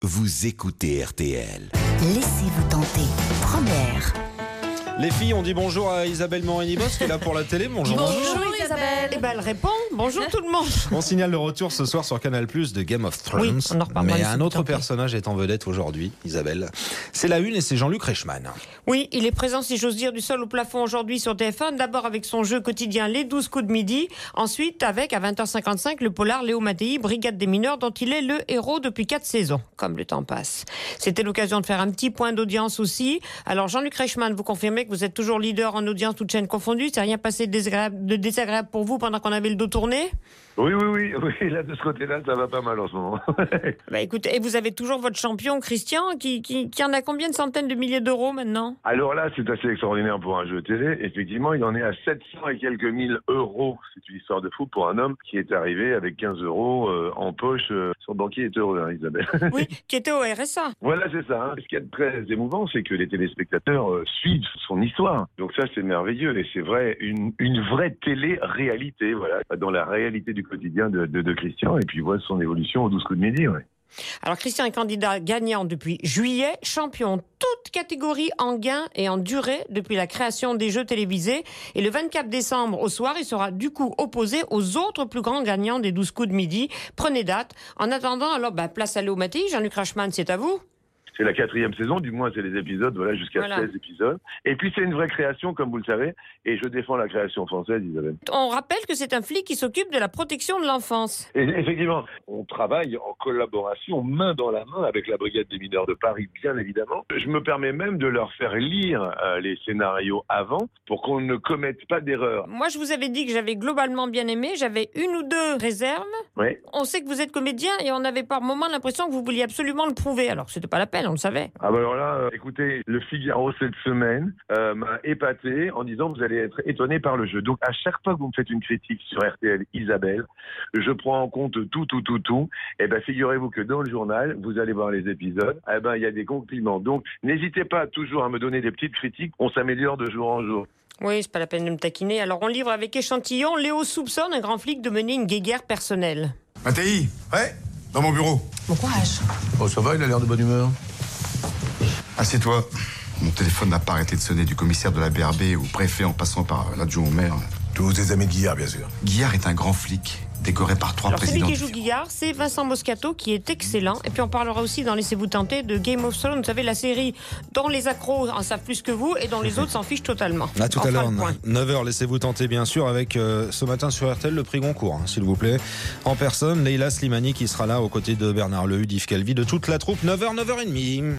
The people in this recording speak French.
Vous écoutez RTL. Laissez-vous tenter. Première. Les filles, on dit bonjour à Isabelle Morini-Bosse qui est là pour la télé. Bonjour. Bonjour Isabelle. Eh ben, elle répond. Bonjour tout le monde. On signale le retour ce soir sur Canal+ de Game of Thrones. Oui, on en reparlera Mais ici un tout autre à fait. personnage est en vedette aujourd'hui, Isabelle. C'est la une et c'est Jean-Luc Reichmann. Oui, il est présent, si j'ose dire, du sol au plafond aujourd'hui sur TF1. D'abord avec son jeu quotidien Les 12 coups de midi. Ensuite avec, à 20h55, le polar Léo Mattei, Brigade des mineurs, dont il est le héros depuis 4 saisons, comme le temps passe. C'était l'occasion de faire un petit point d'audience aussi. Alors Jean-Luc Reichmann, vous confirmez que vous êtes toujours leader en audience, toute chaîne confondue. C'est rien passé de désagréable pour vous pendant qu'on avait le dos tourné? Oui, là, de ce côté-là, ça va pas mal en ce moment. Bah écoutez, et vous avez toujours votre champion, Christian, qui en a combien de centaines de milliers d'euros maintenant? Alors là, c'est assez extraordinaire pour un jeu télé. Effectivement, il en est à 700 et quelques mille euros. C'est une histoire de fou pour un homme qui est arrivé avec 15 euros en poche. Son banquier est heureux, hein, Isabelle. Oui, qui était au RSA. Voilà, c'est ça. Hein. Ce qui est très émouvant, c'est que les téléspectateurs suivent son histoire. Donc ça, c'est merveilleux. Et c'est vrai, une vraie télé-réalité, voilà, dans la réalité du quotidien de Christian. Et puis, voit son évolution aux 12 coups de midi, ouais. Alors Christian est candidat gagnant depuis juillet, champion toute catégorie en gain et en durée depuis la création des jeux télévisés. Et le 24 décembre au soir, il sera du coup opposé aux autres plus grands gagnants des 12 coups de midi. Prenez date. En attendant, alors place à Léo Mattei. Jean-Luc Reichmann, c'est à vous. C'est la 4e saison, du moins c'est les épisodes, voilà, jusqu'à 16 épisodes. Et puis c'est une vraie création, comme vous le savez, et je défends la création française, Isabelle. On rappelle que c'est un flic qui s'occupe de la protection de l'enfance. Et effectivement, on travaille en collaboration, main dans la main, avec la Brigade des mineurs de Paris, bien évidemment. Je me permets même de leur faire lire les scénarios avant, pour qu'on ne commette pas d'erreurs. Moi, je vous avais dit que j'avais globalement bien aimé, j'avais une ou deux réserves. Oui. On sait que vous êtes comédien et on avait par moments l'impression que vous vouliez absolument le prouver, alors que c'était pas la peine, on le savait. Ah bah alors là, écoutez, le Figaro cette semaine m'a épaté en disant vous allez être étonné par le jeu. Donc à chaque fois que vous me faites une critique sur RTL Isabelle, je prends en compte tout. Et ben figurez-vous que dans le journal, vous allez voir les épisodes, eh ben il y a des compliments. Donc n'hésitez pas toujours à me donner des petites critiques, on s'améliore de jour en jour. Oui, c'est pas la peine de me taquiner. Alors on livre avec échantillon. Léo soupçonne un grand flic de mener une guéguerre personnelle. Mattei, ouais, dans mon bureau. Bon courage. Oh, ça va, il a l'air de bonne humeur. Assieds-toi. Mon téléphone n'a pas arrêté de sonner du commissaire de la BRB au préfet en passant par l'adjoint au maire. Tous tes amis de Guillard, bien sûr. Guillard est un grand flic, décoré par 3 Alors celui présidents. qui joue Guillard, c'est Vincent Moscato, qui est excellent. Et puis on parlera aussi dans Laissez-vous tenter de Game of Thrones. Vous savez, la série dont les accros en savent plus que vous et dont les autres s'en fichent totalement. À tout On à fera l'heure, le point. 9h, laissez-vous tenter bien sûr avec ce matin sur RTL le prix Goncourt, hein, s'il vous plaît. En personne, Leïla Slimani qui sera là aux côtés de Bernard Lehut, Yves Calvi, de toute la troupe, 9h, 9h30.